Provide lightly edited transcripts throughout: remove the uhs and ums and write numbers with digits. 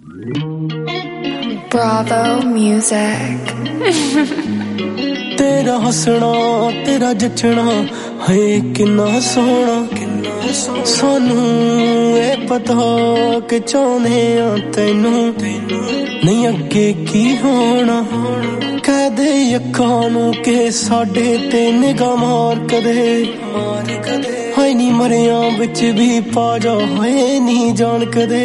Bravo Music तेरा हसना तेरा जचना है किन्ना सोहना सानू ए पता कि चाहने तैनू नहीं अगे की होना कह दे अखां नू के साडे ते निगाह मार कदे हाय नी मरिया बिच भी पा जा हाय नी जान कदे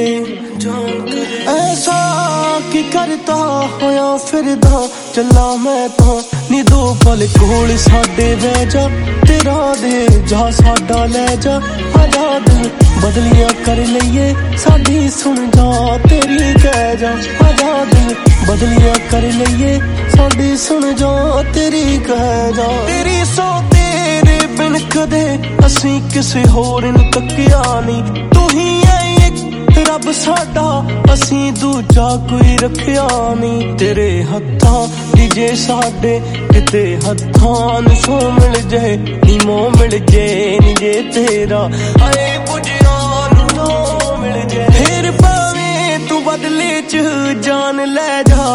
ऐसा की करता होया फिरदा चला मैं तो नी दो पल कोल साडे बह जा तेरा दे जा साडा ले जा आजाद बदलियां कर लईए साडी सुन जा तेरी कह जा आजाद बदलियां कर लईए साडी सुन जा तेरी कह जा तेरी सो तेरे बिन कदे असी किसे होर नूं तकिया नहीं तू ही रब साडा असी दूजा कोई रखिया नहीं तेरे हत्थां दी जे साडे किते हत्थां नूं सो मिल जाए नी मोह मिल जाए नी जे तेरा आए पुजिया नूं मिल जाए फिर भावें तू बदले च जान ले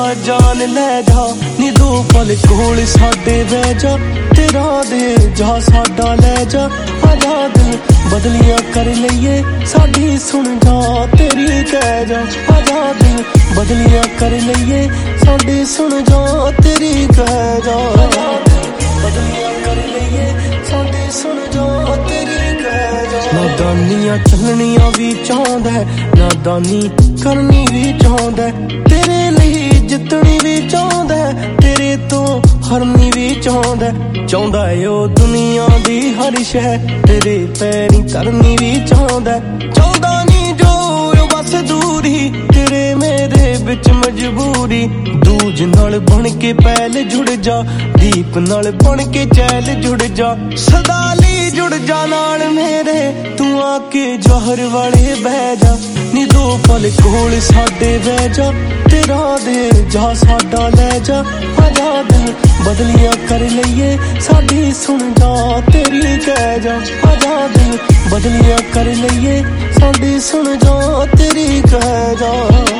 जा नी दो पल कोल साडे बह जा तेरा दे जा साडा ले जा आजाद बदलियां कर लईए साडी सुन जा तेरी कह जा आजाद बदलियां कर लईए साडी सुन जा तेरी कह जा बदलियां कर लईए साडी सुन जा तेरी कह जा नादानियां चलनियां भी चाहंदा नादानी करनी भी चाहंदा तेरे लिए जितनी भी चाहंदा तेरे तो हरनी भी चाहंदा है ओ दुनिया दी हर शह तेरे पैरी करनी भी चाहंदा नी जो बस दूरी तेरे मेरे बिच मजबूरी दूज नाल बन के पैल जुड़ जा दीप नाल बन के चैल जुड़ जा सदाली जुड़ जा नाल मेरे तू आके जहर वाले बह जा नी दो पल कोल साडे बह जा तेरा दे जा साडा ले जा आजाद बदलियां कर लईए साडी सुन जा तेरी कह जा आजाद बदलियां कर लईए साडी सुन जा तेरी कह जा